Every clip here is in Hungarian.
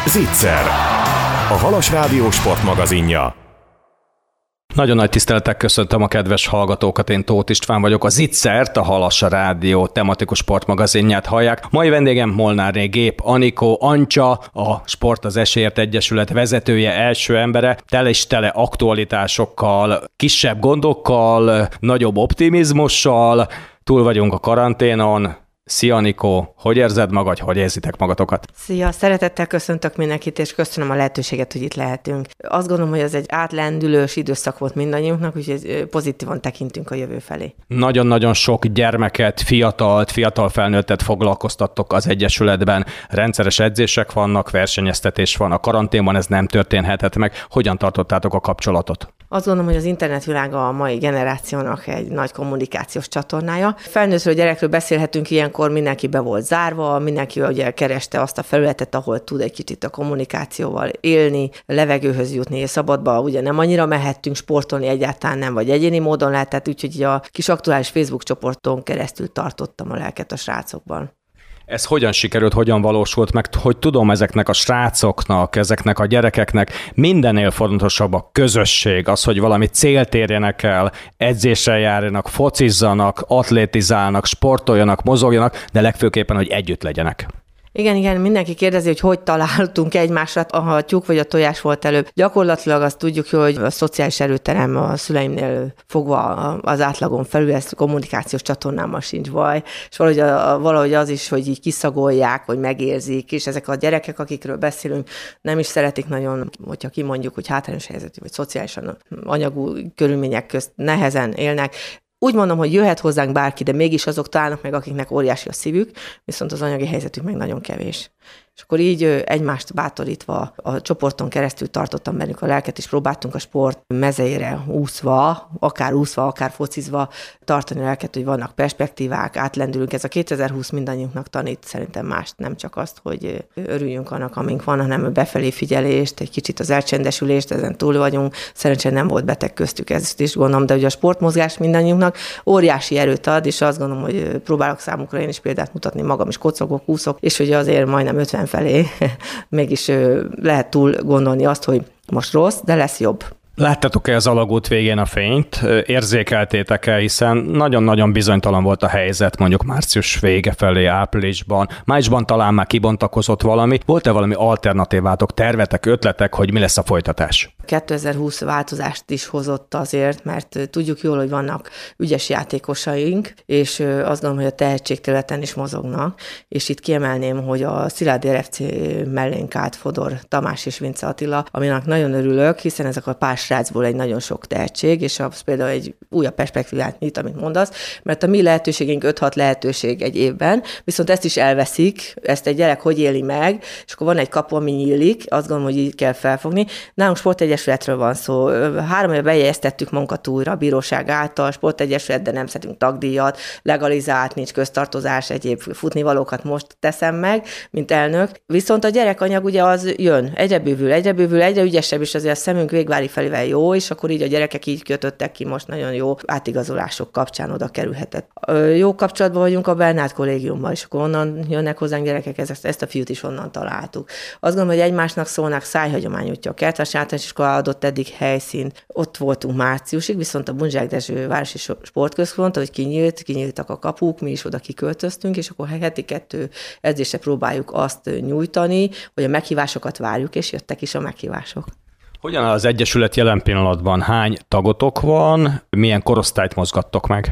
Zicser, a Halas Rádió sportmagazinja. Nagyon nagy tisztelettel köszöntöm a kedves hallgatókat, én Tóth István vagyok, a Zicsert, a Halas Rádió tematikus sportmagazinját hallják. Mai vendégem Molnárné Gép Anikó Ancsa, a Sport az Esélyért Egyesület vezetője, első embere, tele aktualitásokkal, kisebb gondokkal, nagyobb optimizmussal, túl vagyunk a karanténon. Szia, Anikó! Hogy érzed magad, hogy érzitek magatokat? Szia! Szeretettel köszöntök mindenkit, és köszönöm a lehetőséget, hogy itt lehetünk. Azt gondolom, hogy ez egy átlendülős időszak volt mindannyiunknak, úgyhogy pozitívan tekintünk a jövő felé. Nagyon-nagyon sok gyermeket, fiatal felnőttet foglalkoztattok az Egyesületben. Rendszeres edzések vannak, versenyeztetés van, a karanténban ez nem történhetett meg. Hogyan tartottátok a kapcsolatot? Azt gondolom, hogy az internetvilága a mai generációnak egy nagy kommunikációs csatornája. Felnőttről, gyerekről beszélhetünk, ilyenkor mindenki be volt zárva, mindenki ugye kereste azt a felületet, ahol tud egy kicsit a kommunikációval élni, levegőhöz jutni, és szabadba ugye nem annyira mehettünk sportolni, egyáltalán nem, vagy egyéni módon lehetett, úgyhogy a kis aktuális Facebook csoporton keresztül tartottam a lelket a srácokban. Ez hogyan sikerült, hogyan valósult meg, hogy tudom, ezeknek a srácoknak, ezeknek a gyerekeknek mindennél fontosabb a közösség, az, hogy valami célt érjenek el, edzéssel járjanak, focizzanak, atlétizálnak, sportoljanak, mozogjanak, de legfőképpen, hogy együtt legyenek. Igen, mindenki kérdezi, hogy találtunk egymásra, a tyúk vagy a tojás volt előbb. Gyakorlatilag azt tudjuk, hogy a szociális erőterem a szüleimnél fogva az átlagon felül, ez kommunikációs csatornámmal sincs baj, és valahogy az is, hogy így kiszagolják, vagy megérzik, és ezek a gyerekek, akikről beszélünk, nem is szeretik nagyon, hogyha kimondjuk, hogy hátrányos helyzetű, vagy szociálisan anyagú körülmények közt nehezen élnek. Úgy mondom, hogy jöhet hozzánk bárki, de mégis azok találnak meg, akiknek óriási a szívük, viszont az anyagi helyzetük meg nagyon kevés. És akkor így egymást bátorítva a csoporton keresztül tartottam bennük a lelket, és próbáltunk a sport mezeire úszva, akár focizva tartani a lelket, hogy vannak perspektívák, átlendülünk. Ez a 2020 mindannyiunknak tanít szerintem mást, nem csak azt, hogy örüljünk annak, amink van, hanem a befelé figyelést, egy kicsit az elcsendesülést, ezen túl vagyunk. Szerencsére nem volt beteg köztük, ezt is gondolom, de ugye a sportmozgás mindannyiunknak óriási erőt ad, és azt gondolom, hogy próbálok számukra én is példát mutatni, magam is kocogok, úszok, és hogy azért majdnem 50 felé mégis lehet túl gondolni azt, hogy most rossz, de lesz jobb. Láttatok-e az alagút végén a fényt? Érzékeltétek-e, hiszen nagyon-nagyon bizonytalan volt a helyzet mondjuk március vége felé, áprilisban, májusban talán már kibontakozott valami. Volt-e valami alternatívátok, tervetek, ötletek, hogy mi lesz a folytatás? 2020 változást is hozott azért, mert tudjuk jól, hogy vannak ügyes játékosaink, és azt gondolom, hogy a tehetségterületen is mozognak, és itt kiemelném, hogy a Szilárd RFC mellénk állt Fodor Tamás és Vince Attila, aminek nagyon örülök, hiszen ezek a pár srácból egy nagyon sok tehetség, és az például egy újabb perspektívát nyit, amit mondasz, mert a mi lehetőségünk 5-6 lehetőség egy évben, viszont ezt is elveszik, ezt egy gyerek hogy éli meg, és akkor van egy kapu, ami nyílik, azt gondolom, hogy így kell felfogni. Nálunk sportegyesületről van szó. 3 éve bejegyeztettük magunkat újra a bíróság által, sportegyesület, de nem szedünk tagdíjat, legalizált, nincs köztartozás, egyéb futnivalókat most teszem meg, mint elnök. Viszont a gyerekanyag ugye az jön, egyre bővül, egyre ügyesebb, és azért a szemünk végvári felé jó, és akkor így a gyerekek így kötöttek ki most nagyon jó átigazolások kapcsán oda kerülhetett. Jó kapcsolatban vagyunk a Bernát kollégiummal, és akkor onnan jönnek hozzánk gyerekek, ezt a fiút is onnan találtuk. Azt gondolom, hogy egymásnak szólnak, Szájhagyomány útja, a Kertvás általános iskola adott eddig helyszínt. Ott voltunk márciusig, viszont a Bunzsák Dezső városi sportközpont, hogy kinyíltak a kapuk, mi is oda kiköltöztünk, és akkor heti 2 edzésre próbáljuk azt nyújtani, hogy a meghívásokat várjuk, és jöttek is a meghívások. Hogyan az Egyesület jelen pillanatban? Hány tagotok van? Milyen korosztályt mozgattok meg?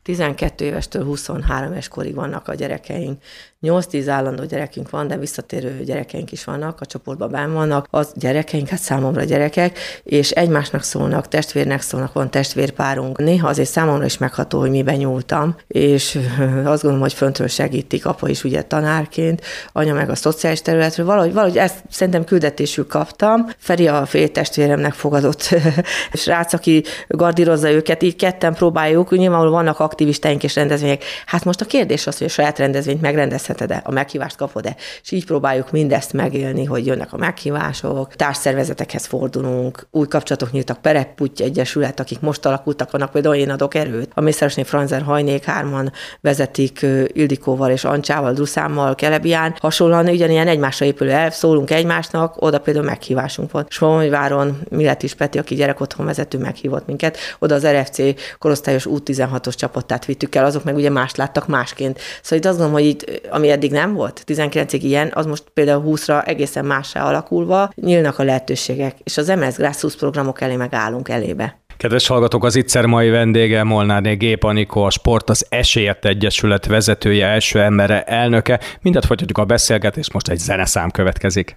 12 évestől 23 éves korig vannak a gyerekeink. 8-10 állandó gyerekünk van, de visszatérő gyerekeink is vannak, a csoportban benn vannak. Az gyerekeink, hát számomra gyerekek, és egymásnak szólnak, testvérnek szólnak, van testvérpárunk. Néha azért számomra is megható, hogy miben nyúltam, és azt gondolom, hogy föntről segítik, apa is ugye tanárként, anya meg a szociális területről. Valahogy ezt szerintem küldetésül kaptam. Feri a féltestvéremnek fogadott srác, aki gardírozza őket, így ketten próbáljuk. Nyilvánvalóan vannak aktivistáink és rendezvények. Hát most a kérdés az, hogy a saját rendezvényt megrendezheted-e, a meghívást kapod-e, és így próbáljuk mindezt megélni, hogy jönnek a meghívások, társszervezetekhez fordulunk, új kapcsolatok nyíltak, Perepputy Egyesület, akik most alakultak, vannak például Én adok erőt, a Mészáros Franzer Hajnék hárman vezetik Ildikóval és Ancsával, Druszámmal, Kelebián, hasonlóan ugyanilyen egymásra épülő elv, szólunk egymásnak, oda például meghívásunk volt. Somogyváron Milletis Peti, aki gyerekotthon vezető, meghívott minket, oda az RFC korosztályos U16-os csapattát vittük el, azok meg ugye mást láttak másként. Szóval itt azt gondolom, hogy itt, ami eddig nem volt, 19-ig ilyen, az most például 20-ra egészen mássá alakulva nyílnak a lehetőségek, és az MLS Grassroots programok elé megállunk elébe. Kedves hallgatók, az ITSZER mai vendége Molnárné Gép Anikó, a Sport az Esélyért Egyesület vezetője, első embere, elnöke. Mindent folytatjuk a beszélgetést, most egy zeneszám következik.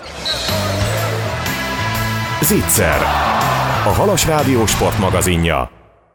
ITSZER, a Halas Rádió sportmagazinja.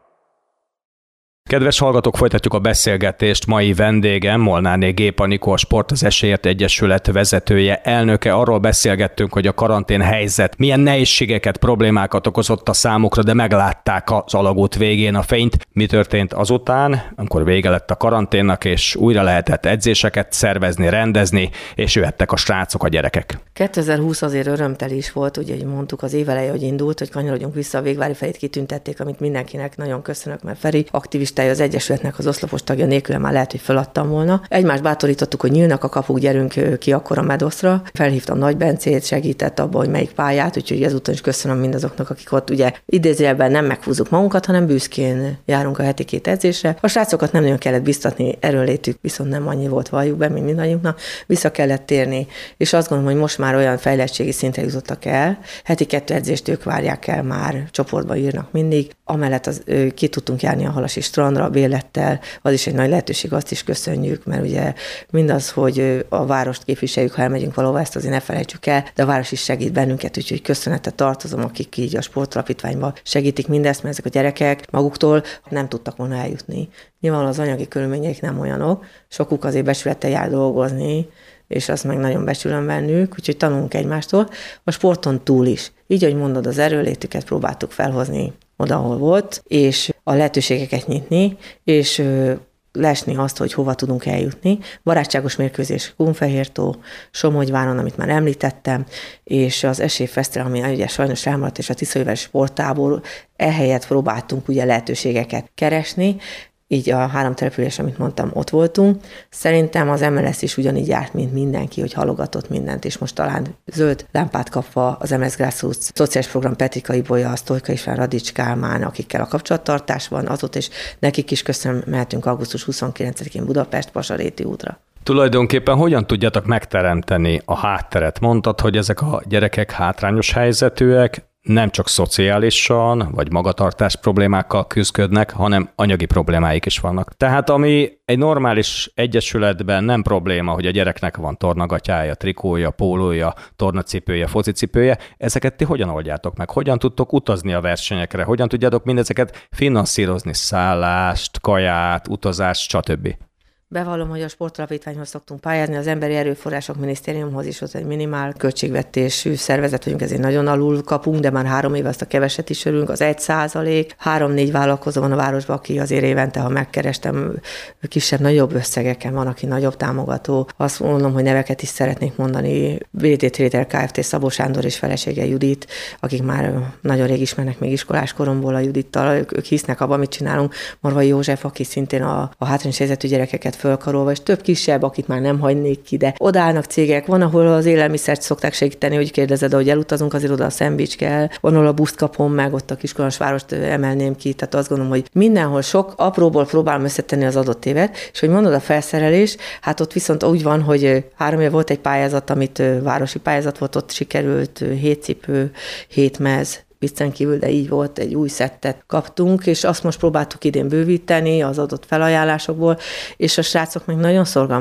Kedves hallgatók, folytatjuk a beszélgetést. Mai vendégem Molnárné Gép Anikó, a Sport az Esélyért Egyesület vezetője, elnöke. Arról beszélgettünk, hogy a karantén helyzet milyen nehézségeket, problémákat okozott a számukra, de meglátták az alagút végén a fényt. Mi történt azután, amikor vége lett a karanténnak, és újra lehetett edzéseket szervezni, rendezni, és jöhettek a srácok, a gyerekek. 2020 azért örömteli is volt, ugye, hogy mondtuk az éveleje, hogy indult, hogy kanyarodjunk vissza, a Végvári Ferit kitüntették, amit mindenkinek nagyon köszönök, mert Feri aktivistája az Egyesületnek az oszlopos tagja nélkül már lehet, hogy feladtam volna. Egymást bátorítottuk, hogy nyílnak a kapuk, gyerünk ki akkor a Medoszra. Felhívtam Nagy Bencét, segített abban, hogy melyik pályát, úgyhogy ezúton is köszönöm mindazoknak, akik ott ugye idézőjelben nem meghúzzuk magunkat, hanem büszkén járunk a heti 2 edzésre. A srácokat nem nagyon kellett biztatni, erőnlétük viszont nem annyi volt, valljuk be, mint mindannyiunknak, vissza kellett térni. És azt gondolom, hogy most már olyan fejlettségi szintre jutottak el, heti 2 edzést ők várják el, már csoportba írnak mindig. Amellett ki tudtunk járni a Halasi strandra, Bélettel, az is egy nagy lehetőség, azt is köszönjük, mert ugye mindaz, hogy a várost képviseljük, ha elmegyünk valahova, ezt azért ne felejtsük el, de a város is segít bennünket, úgyhogy köszönetet tartozom, akik így a sportalapítványban segítik mindezt, mert ezek a gyerekek maguktól nem tudtak volna eljutni. Nyilván az anyagi körülményeik nem olyanok, sokuk azért becsülettel jár dolgozni, és azt meg nagyon becsülöm bennük, úgyhogy tanulunk egymástól. A sporton túl is. Így, ahogy mondod, az erőlétüket próbáltuk felhozni oda, ahol volt, és a lehetőségeket nyitni, és lesni azt, hogy hova tudunk eljutni. Barátságos mérkőzés Kunfehértó, Somogyváron, amit már említettem, és az Esélyfesztivál, ami ugye sajnos elmaradt, és a Tiszaújvárosi sporttábor, ehelyett próbáltunk ugye lehetőségeket keresni. Így a 3 település, amit mondtam, ott voltunk. Szerintem az MLS is ugyanígy járt, mint mindenki, hogy halogatott mindent, és most talán zöld lámpát kapva az MLS Grassroots szociális program Petrika Ibolya, Sztojka István, Radics Kálmán, akikkel a kapcsolattartás van, azóta is nekik is köszönöm, mehetünk augusztus 29-én Budapest Pasaréti útra. Tulajdonképpen hogyan tudjátok megteremteni a hátteret? Mondtad, hogy ezek a gyerekek hátrányos helyzetűek, nem csak szociálisan vagy magatartás problémákkal küzdködnek, hanem anyagi problémáik is vannak. Tehát ami egy normális egyesületben nem probléma, hogy a gyereknek van tornagatyája, trikója, pólója, tornacipője, focicipője, ezeket ti hogyan oldjátok meg? Hogyan tudtok utazni a versenyekre? Hogyan tudjátok mindezeket finanszírozni? Szállást, kaját, utazást, stb. Bevallom, hogy a sportalapítványhoz szoktunk pályázni, az Emberi Erőforrások Minisztériumhoz is ott egy minimál költségvetésű szervezet vagyunk, ezért nagyon alul kapunk, de már 3 éve azt a keveset is örülünk, az 1%. 3-4 vállalkozó van a városban, aki azért évente, ha megkerestem, kisebb-nagyobb összegeken van, aki nagyobb támogató. Azt mondom, hogy neveket is szeretnék mondani. BT Trader Kft. Szabó Sándor és felesége Judit, akik már nagyon rég ismernek még iskolás koromból a Judittal, ők hisznek abban, amit csinálunk. Marvai József, aki szintén a hátrányos helyzetű gyerekeket fölkarolva, és több kisebb, akit már nem hagynék ki, de odaállnak cégek, van, ahol az élelmiszert szokták segíteni, hogy kérdezed, hogy elutazunk, azért oda a szendvics kell, van, ahol a buszt kapom meg, ott a Kiskolozsvárost emelném ki, tehát azt gondolom, hogy mindenhol sok apróból próbálom összetenni az adott évet, és hogy mondod a felszerelés, hát ott viszont úgy van, hogy 3 év volt egy pályázat, amit városi pályázat volt, ott sikerült 7 cipő, 7 mez, viccen kívül, de így volt, egy új szettet kaptunk, és azt most próbáltuk idén bővíteni az adott felajánlásokból, és a srácok meg nagyon szorgalmasak.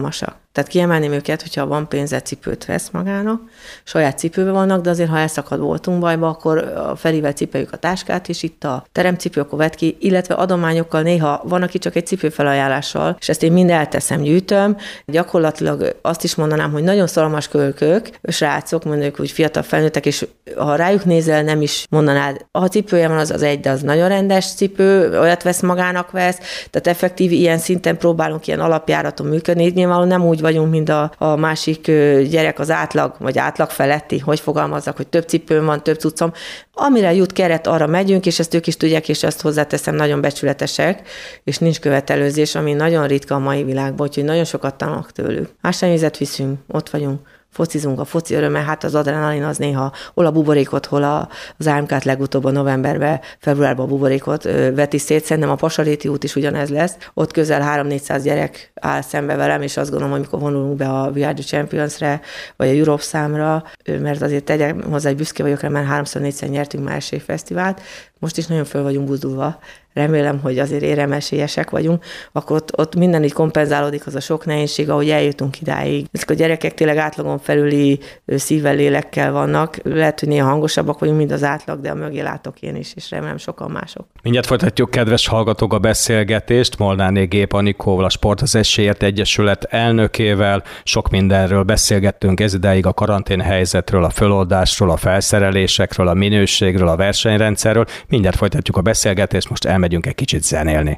Tehát kiemelném őket, hogyha van pénze, cipőt vesz magának, saját cipőben vannak, de azért, ha elszakad voltunk bajba, akkor a Ferivel cipeljük a táskát, és itt a teremcipő, akkor vett ki, illetve adományokkal néha van, aki csak egy cipőfelajánlással, és ezt én mind elteszem, gyűjtöm. Gyakorlatilag azt is mondanám, hogy nagyon szalmas kölkök, srácok, mondjuk úgy fiatal felnőttek, és ha rájuk nézel, nem is mondanád, ha cipője van, az egy, de az nagyon rendes cipő, olyat vesz magának vesz, tehát effektív ilyen szinten próbálunk ilyen alapjáraton működni. Nyilván nem úgy vagyunk, mint a másik gyerek, az átlag, vagy átlag feletti, hogy fogalmazzak, hogy több cipőm van, több cuccom. Amire jut keret, arra megyünk, és ezt ők is tudják, és ezt hozzáteszem, nagyon becsületesek, és nincs követelőzés, ami nagyon ritka a mai világban, úgyhogy nagyon sokat tanulok tőlük. Ásványvizet viszünk, ott vagyunk, focizunk, a foci öröme, hát az adrenalin az néha hol a buborékot, hol az AMK-t legutóbb a novemberben, februárban a buborékot veti szét, szerintem a Pasaréti út is ugyanez lesz. Ott közel 300-400 gyerek áll szembe velem, és azt gondolom, amikor vonulunk be a We Are The Champions-re, vagy a Europe számra, mert azért tegyek hozzá, hogy büszke vagyok rá, mert 3-4-szer nyertünk már esélyfesztivált, most is nagyon föl vagyunk buzdulva. Remélem, hogy azért éremesélyesek vagyunk, akkor ott minden így kompenzálódik, az a sok nehézség, ahogy eljutunk idáig. Ezek a gyerekek tényleg átlagon felüli szívvel, lélekkel vannak. Lehet, hogy néha hangosabbak vagyunk, mint az átlag, de a mögé látok én is, és remélem sokan mások. Mindjárt folytatjuk, kedves hallgatók, a beszélgetést Molnárné Gép Anikóval, a Sport az Esélyért Egyesület elnökével. Sok mindenről beszélgettünk ez idáig, a karantén helyzetről, a föloldásról, a felszerelésekről, a minőségről, a versenyrendszerről. Mindjárt folytatjuk a beszélgetést, most elmegyünk egy kicsit zenélni.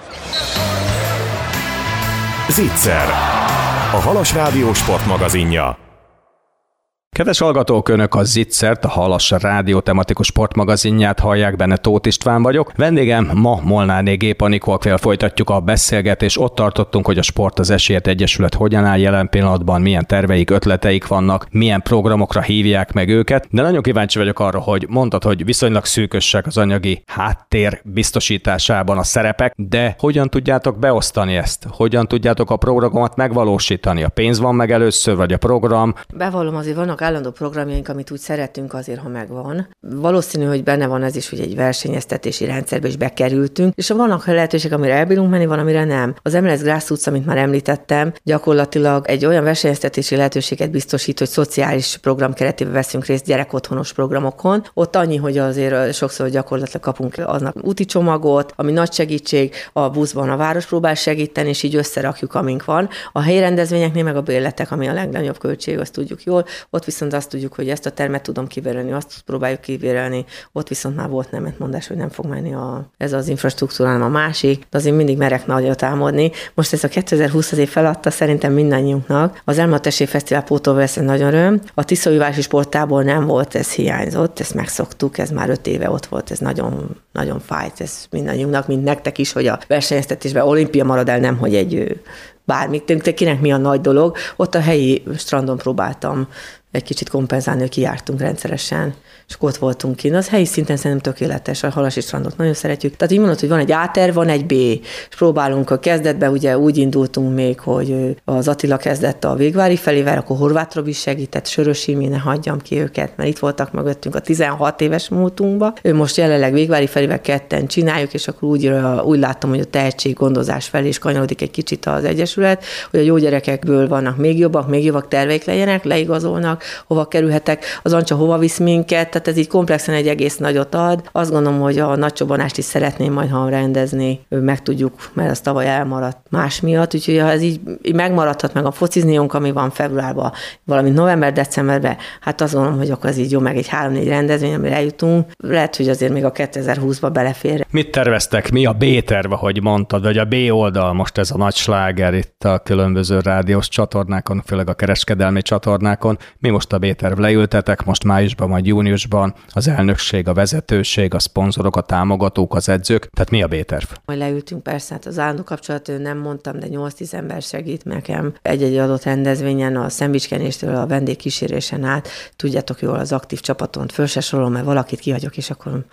Zicser, a Halas Rádió sportmagazinja. Kedves hallgatók, Önök a Zicsert, a Halas Rádió tematikus sportmagazinját hallják, benne Tóth István vagyok. Vendégem ma Molnárné Gép Anikó, akivel folytatjuk a beszélgetést. Ott tartottunk, hogy a Sport az Esélyért Egyesület hogyan áll jelen pillanatban, milyen terveik, ötleteik vannak, milyen programokra hívják meg őket. De nagyon kíváncsi vagyok arra, hogy mondtad, hogy viszonylag szűkösek az anyagi háttér biztosításában a szerepek, de hogyan tudjátok beosztani ezt? Hogyan tudjátok a programot megvalósítani? A pénz van meg először, vagy a program? Bevallom, azért vannak állandó programjaink, amit úgy szeretünk azért, ha megvan. Valószínű, hogy benne van ez is, hogy egy versenyeztetési rendszerbe is bekerültünk, és vannak lehetőségek, amire elbírunk menni, van, amire nem. Az MLS Grassroots, amit már említettem, gyakorlatilag egy olyan versenyeztetési lehetőséget biztosít, hogy szociális program keretében veszünk részt gyerekotthonos programokon. Ott annyi, hogy azért sokszor gyakorlatilag kapunk aznak úti csomagot, ami nagy segítség, a buszban a város próbál segíteni, és így összerakjuk, amink van. A helyi rendezvényeknél meg a bérletek, ami a legnagyobb költség, azt tudjuk jól. Ott viszont azt tudjuk, hogy ezt a termet tudom kibérelni, azt próbáljuk kibérelni. Ott viszont már volt nemetmondás, hogy nem fog menni ez az infrastruktúra, hanem a másik, de azért mindig merek nagyot álmodni. Most ez a 2020 azért feladta szerintem mindannyiunknak. Az Elmaradt Esélyfesztivál pótolva ez nagy öröm. A Tiszaújvárosi Sporttábor nem volt, ez hiányzott, ezt megszoktuk, ez már 5 éve ott volt, ez nagyon, nagyon fájt, ez mindannyiunknak, mint nektek is, hogy a versenyeztetésben olimpia marad el, nem, hogy egy bármit, kinek mi a nagy dolog. Ott a helyi strandon próbáltam egy kicsit kompenzálni, hogy kijártunk rendszeresen, és ott voltunk kint. Az helyi szinten szerintem tökéletes, a Halasi strandot nagyon szeretjük. Tehát így mondod, hogy van egy A-terv, van egy B, és próbálunk a kezdetben, ugye úgy indultunk még, hogy az Attila kezdett a Végvári felével, akkor Horváth Robi segített, Sörösi, ne hagyjam ki őket, mert itt voltak mögöttünk a 16 éves múltunkba. Ő most jelenleg Végvári felével ketten csináljuk, és akkor úgy látom, hogy a tehetséggondozás felé is kanyarodik egy kicsit az Egyesület, hogy a jó gyerekekből vannak még jobbak terveik legyenek, leigazolnak, hova kerülhetek, az Ancsa hova visz minket, tehát ez így komplexen egy egész nagyot ad. Azt gondolom, hogy a nagy csobbanást is szeretném majd, ha rendezni, meg tudjuk, mert az tavaly elmaradt más miatt, úgyhogy ha ez így megmaradhat meg a focizniunk, ami van februárban, valamint november-decemberben, hát azt gondolom, hogy akkor ez így jó, meg egy 3-4 rendezvény, amire eljutunk. Lehet, hogy azért még a 2020-ba belefér. Mit terveztek? Mi a B-terv, ahogy mondtad, vagy a B oldal? Most ez a nagy sláger itt a különböző rádiós csatornákon, főleg a kereskedelmi csatornákon. Mi most a B-terv? Leültetek most májusban, majd júniusban az elnökség, a vezetőség, a szponzorok, a támogatók, az edzők. Tehát mi a B-terv? Majd leültünk, persze, hát az állandó kapcsolat, nem mondtam, de 8-10 ember segít nekem egy-egy adott rendezvényen, a szendvicskenéstől a vendégkísérésen át. Tudjátok jól, az aktív csapaton föl se sorolom, mert valakit kihagyok, és akkor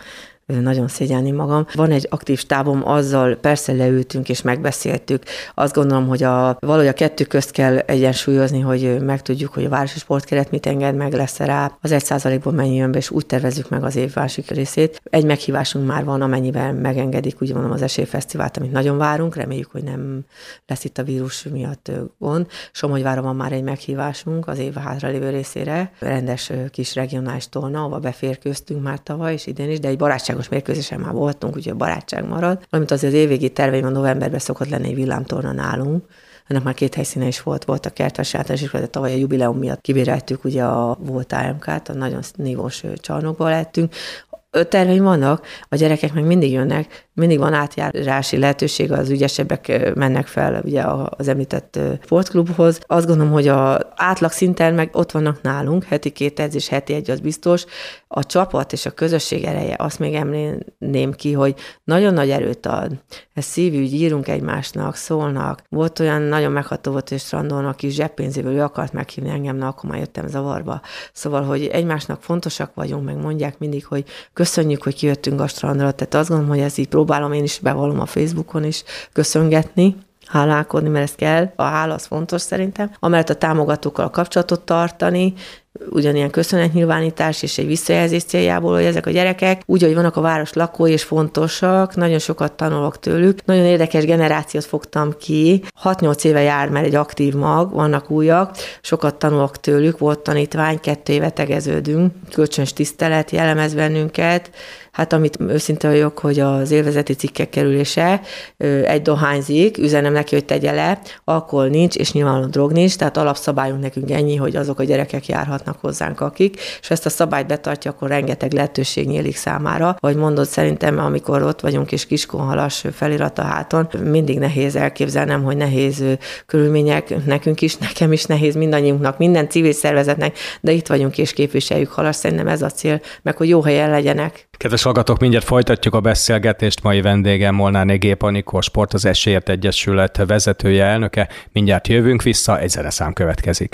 nagyon szégyelni magam. Van egy aktív stábom, azzal persze leültünk és megbeszéltük. Azt gondolom, hogy valahogy a kettő közt kell egyensúlyozni, hogy megtudjuk, hogy a városi sportkeret mit enged meg, lesz rá, az 1%-ból mennyi jön be, és úgy tervezzük meg az év másik részét. Egy meghívásunk már van, amennyivel megengedik, úgy mondom, az Esélyfesztivált, amit nagyon várunk, reméljük, hogy nem lesz itt a vírus miatt gond. Somogyváron van már egy meghívásunk az év hátralévő részére, rendes kis regionális torna, ahova beférkőztünk már tavaly és idén is, de egy barátságos mérkőzésen már voltunk, úgyhogy a barátság marad. Valamint azért az évvégi terveim a novemberben szokott lenni egy villámtorna nálunk. Ennek már 2 helyszíne is volt a Kertvesi Általános Iskola, de tavaly a jubileum miatt kibéreltük ugye a volt AMK-t, a nagyon nívós csarnokba lettünk. Terveim vannak, a gyerekek meg mindig jönnek, mindig van átjárási lehetőség, az ügyesebbek mennek fel ugye az említett sportklubhoz. Azt gondolom, hogy az átlag szinten meg ott vannak nálunk, heti 2 edzés, heti 1 az biztos. A csapat és a közösség ereje, azt még említeném ki, hogy nagyon nagy erőt ad. Ez szívügy, írunk egymásnak, szólnak. Volt olyan nagyon megható volt, és strandolnak kis zseppénzéből, ő akart meghívni engem, akkor már jöttem zavarba. Szóval, hogy egymásnak fontosak vagyunk, meg mondják mindig, hogy köszönjük, hogy kijöttünk a strandra. Tehát azt gondolom, hogy ez így próbálom én is, bevallom a Facebookon is köszöngetni, hálálkodni, mert ez kell. A hála az fontos szerintem. Amellett a támogatókkal a kapcsolatot tartani, ugyanilyen köszönetnyilvánítás és egy visszajelzés céljából, hogy ezek a gyerekek, úgy, hogy vannak a város lakói és fontosak, nagyon sokat tanulok tőlük. Nagyon érdekes generációt fogtam ki. 6-8 éve jár már egy aktív mag, vannak újak, sokat tanulok tőlük, volt tanítvány, 2 éve tegeződünk, kölcsönös tisztelet jellemez bennünket. Hát amit őszinte vagyok, hogy az élvezeti cikkek kerülése, egy dohányzik, üzenem neki, hogy tegye le, alkohol nincs, és nyilvánvalóan drog nincs, tehát alapszabályunk nekünk ennyi, hogy azok a gyerekek járhatnak hozzánk akik, és ezt a szabályt betartja, akkor rengeteg lehetőség nyílik számára. Ahogy mondod, szerintem, amikor ott vagyunk és Kiskunhalas felirat a háton, mindig nehéz elképzelnem, hogy nehéz körülmények nekünk is, nekem is nehéz, mindannyiunknak, minden civil szervezetnek, de itt vagyunk és képviseljük Halast, szerintem ez a cél, meg hogy jó helyen legyenek. Kedves hallgatók, mindjárt folytatjuk a beszélgetést. Mai vendégem Molnárné Gép Anikó, a Sport az Esélyért Egyesület vezetője, elnöke. Mindjárt jövünk vissza, egy zeneszám következik.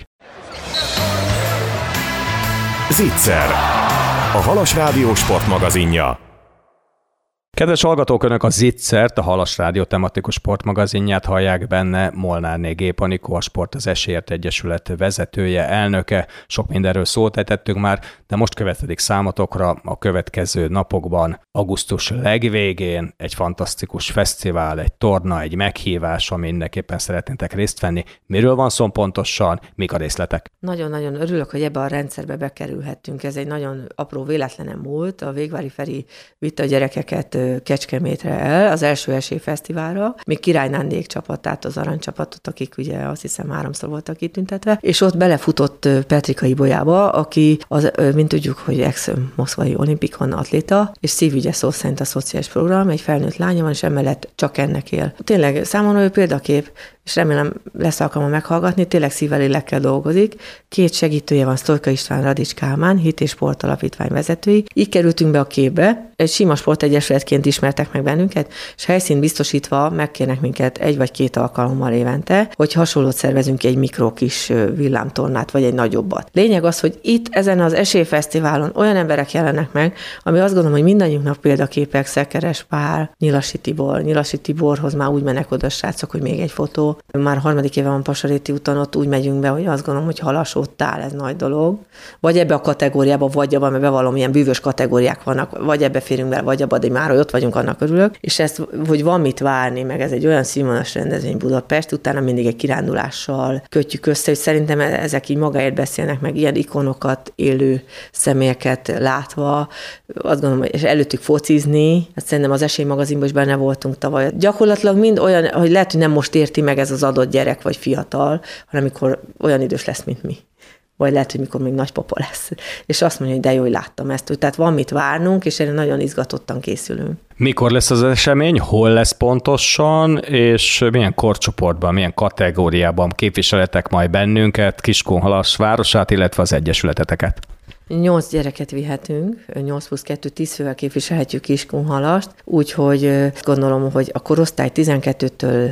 Zicser, a Halas Rádió sportmagazinja. Kedves hallgatók, Önök a Zicsert, a Halas Rádió tematikus sportmagazinját hallják, benne Molnárné Gép Anikó, a Sport az Esélyért Egyesület vezetője, elnöke. Sok mindenről szót ejtettünk már, de most következik számotokra a következő napokban, augusztus legvégén egy fantasztikus fesztivál, egy torna, egy meghívás, amin mindenképpen szeretnétek részt venni. Miről van szó pontosan, mik a részletek? Nagyon-nagyon örülök, hogy ebbe a rendszerbe bekerülhettünk. Ez egy nagyon apró véletlenem volt. A Végvári Feri vitte a gyerekeket Kecskemétre el, az első Esélyfesztiválra, még Király Nándék csapatát, az aranycsapatot, akik ugye azt hiszem 3-szor voltak kitüntetve, és ott belefutott Petrika Ibolyába, aki az, mint tudjuk, hogy ex-moszkvai olimpikon atléta, és szívügye szó szerint a szociális program, egy felnőtt lánya van, és emellett csak ennek él. Tényleg számomra ő példakép, és remélem lesz alkalma meghallgatni, tényleg szívvel, lélekkel dolgozik. 2 segítője van, Sztojka István, Radics Kálmán, Hit és Sport Alapítvány vezetői. Így kerültünk be a képbe, egy sima sportegyesületként ismertek meg bennünket, és helyszínt biztosítva megkérnek minket 1 vagy 2 alkalommal évente, hogy hasonlót szervezünk, egy mikro kis villámtornát, vagy egy nagyobbat. Lényeg az, hogy itt ezen az Esélyfesztiválon olyan emberek jelennek meg, ami azt gondolom, hogy mindannyiunknak példaképek, Szekeres Pál, Nyilasi Tiborhoz már úgy mennek oda srácok, hogy még egy fotó. Már 3. éve van Pasaréti úton, ott úgy megyünk be, hogy azt gondolom, hogy Halas ott áll, ez nagy dolog. Vagy ebbe a kategóriába, vagy abban, mert bevallom, ilyen bűvös kategóriák vannak, vagy ebbe férünk bele, vagy abban, de már ott vagyunk, annak örülök. És ezt, hogy van mit várni, meg ez egy olyan színvonalas rendezvény Budapest, utána mindig egy kirándulással kötjük össze, hogy szerintem ezek így magáért beszélnek, meg ilyen ikonokat, élő személyeket látva, azt gondolom, és előttük focizni, hát szerintem az Esély magazinban is benne voltunk tavaly. Gyakorlatilag mind olyan, hogy lehet, hogy nem most érti meg ez az adott gyerek vagy fiatal, hanem amikor olyan idős lesz, mint mi. Vagy lehet, hogy mikor még nagypapa lesz. És azt mondja, hogy de jó, hogy láttam ezt. Tehát van mit várnunk, és erre nagyon izgatottan készülünk. Mikor lesz az esemény, hol lesz pontosan, és milyen korcsoportban, milyen kategóriában képviseletek majd bennünket, Kiskunhalas városát, illetve az egyesületeteket? 8 gyereket vihetünk, 8+2, 10 fővel képviselhetjük Kiskunhalast, úgyhogy gondolom, hogy a korosztály 12-től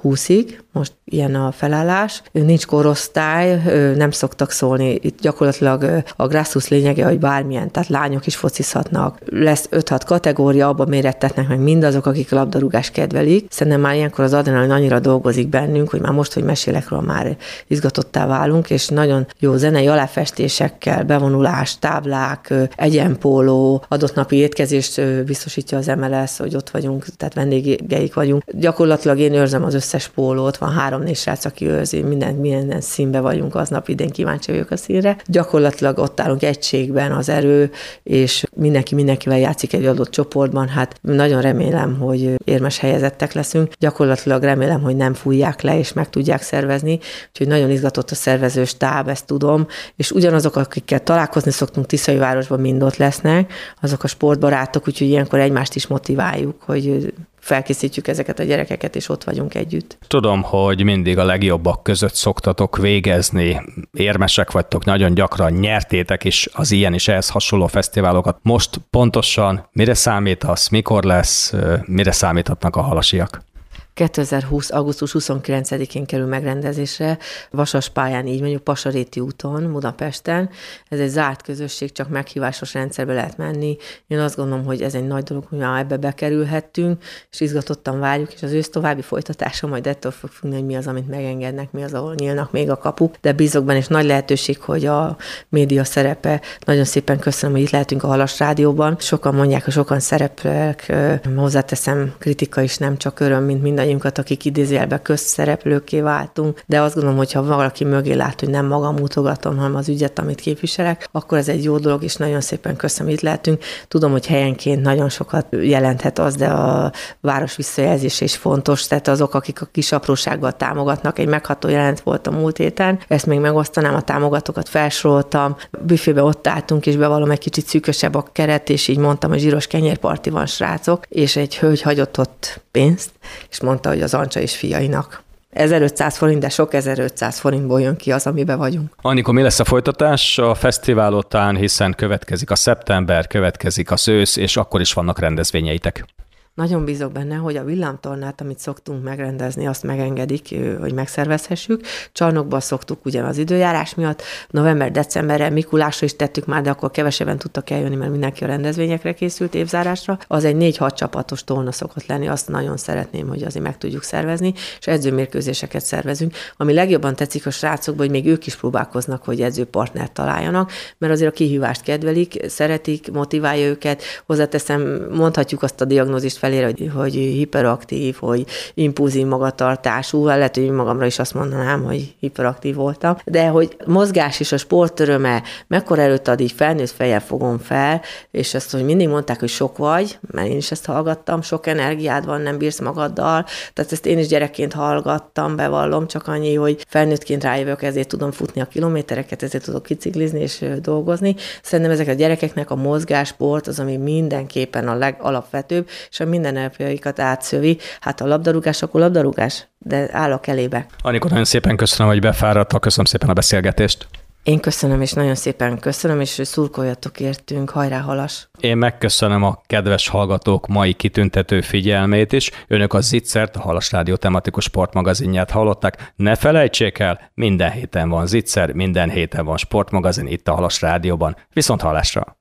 20-ig, most ilyen a felállás. Nincs korosztály, nem szoktak szólni. Itt gyakorlatilag a grassroots lényege, hogy bármilyen, tehát lányok is focizhatnak. Lesz 5-6 kategória, abban mérettetnek meg mindazok, akik a labdarúgást kedvelik. Szerintem már ilyenkor az adrenalin annyira dolgozik bennünk, hogy már most, hogy mesélek róla, már izgatottá válunk, és nagyon jó zenei aláfestésekkel, bevonulás, táblák, egyenpóló, adott napi étkezést biztosítja az MLS, hogy ott vagyunk, tehát vendégeik vagyunk. Gyakorlatilag én őrzem az összes pólót, van 3-4 srác, aki őrzi, minden színbe vagyunk aznap, idén kíváncsi vagyok a színre. Gyakorlatilag ott állunk egységben az erő, és mindenkivel játszik egy adott csoportban, hát nagyon remélem, hogy érmes helyezettek leszünk. Gyakorlatilag remélem, hogy nem fújják le, és meg tudják szervezni, úgyhogy nagyon izgatott a szervező stáb, ezt tudom, és ugyanazok, akikkel találkozni szoktunk Tiszaújvárosban, mind ott lesznek, azok a sportbarátok, úgyhogy ilyenkor egymást is motiváljuk, hogy felkészítjük ezeket a gyerekeket, és ott vagyunk együtt. Tudom, hogy mindig a legjobbak között szoktatok végezni, érmesek vagytok, nagyon gyakran nyertétek is az ilyen és ehhez hasonló fesztiválokat. Most pontosan mire számítasz, mikor lesz, mire számíthatnak a halasiak? 2020. augusztus 29-én kerül megrendezésre, Vasas pályán, így mondjuk Pasaréti úton, Budapesten. Ez egy zárt közösség, csak meghívásos rendszerbe lehet menni. Én azt gondolom, hogy ez egy nagy dolog, hogy már ebbe bekerülhettünk, és izgatottan várjuk, és az ősz további folytatása majd ettől fog függni, hogy mi az, amit megengednek, mi az, ahol nyílnak még a kapuk. De bízok benne, és nagy lehetőség, hogy a média szerepe. Nagyon szépen köszönöm, hogy itt lehetünk a Halas Rádióban. Sokan mondják, hogy sokan szereplek, hozzáteszem, kritika is, nem csak öröm, mint mindannyiunkat, akik idézőjelben közszereplőkké váltunk, de azt gondolom, hogy ha valaki mögé lát, hogy nem magam mutogatom, hanem az ügyet, amit képviselek, akkor ez egy jó dolog, és nagyon szépen köszönöm, itt lehetünk. Tudom, hogy helyenként nagyon sokat jelenthet az, de a város visszajelzése is fontos, tehát azok, akik a kis aprósággal támogatnak, egy megható jelent volt a múlt héten, ezt még megosztanám, a támogatókat felsoroltam, büfébe ott álltunk, és bevallom, egy kicsit szűkösebb a keret, és így mondtam, hogy zsíros kenyérparti van, srácok, és egy hölgy hagyott ott pénzt, és mondta, hogy az Ancsa és fiainak. 1500 forint, de sok 1500 forintból jön ki az, amiben vagyunk. Anikó, mi lesz a folytatás a fesztivál után, hiszen következik a szeptember, következik az ősz, és akkor is vannak rendezvényeitek? Nagyon bízok benne, hogy a villámtornát, amit szoktunk megrendezni, azt megengedik, hogy megszervezhessük. Csarnokban szoktuk ugyan az időjárás miatt, november-decemberre, Mikulásra is tettük már, de akkor kevesebben tudtak eljönni, mert mindenki a rendezvényekre készült évzárásra. Az egy 4-6 csapatos torna szokott lenni, azt nagyon szeretném, hogy azért meg tudjuk szervezni, és edzőmérkőzéseket szervezünk. Ami legjobban tetszik a srácokban, hogy még ők is próbálkoznak, hogy edzőpartnert találjanak, mert azért a kihívást kedvelik, szeretik, motiválja őket. Hozzáteszem, mondhatjuk azt a diagnózist felére, hogy hiperaktív, hogy impulzív magatartású, lehet, hogy magamra is azt mondanám, hogy hiperaktív voltam, de hogy mozgás és a sportöröme mekkora erőt ad, így felnőtt fejjel fogom fel, és ezt, hogy mindig mondták, hogy sok vagy, mert én is ezt hallgattam, sok energiád van, nem bírsz magaddal, tehát ezt én is gyerekként hallgattam, bevallom, csak annyi, hogy felnőttként rájövök, ezért tudom futni a kilométereket, ezért tudok kiciklizni és dolgozni. Szerintem ezek a gyerekeknek a mozgásport az, ami mindenképpen a legalapvetőbb, és a mindennapjaikat átszövi. Hát a labdarúgás, akkor labdarúgás, de állok elébe. Anikó, nagyon szépen köszönöm, hogy befáradtak, köszönöm szépen a beszélgetést. Én köszönöm, és nagyon szépen köszönöm, és szurkoljatok értünk, hajrá Halas! Én megköszönöm a kedves hallgatók mai kitüntető figyelmét is. Önök a Zicsert, a Halas Rádió tematikus sportmagazinját hallották. Ne felejtsék el, minden héten van Zicser, minden héten van sportmagazin itt a Halas Rádióban. Viszont hallásra!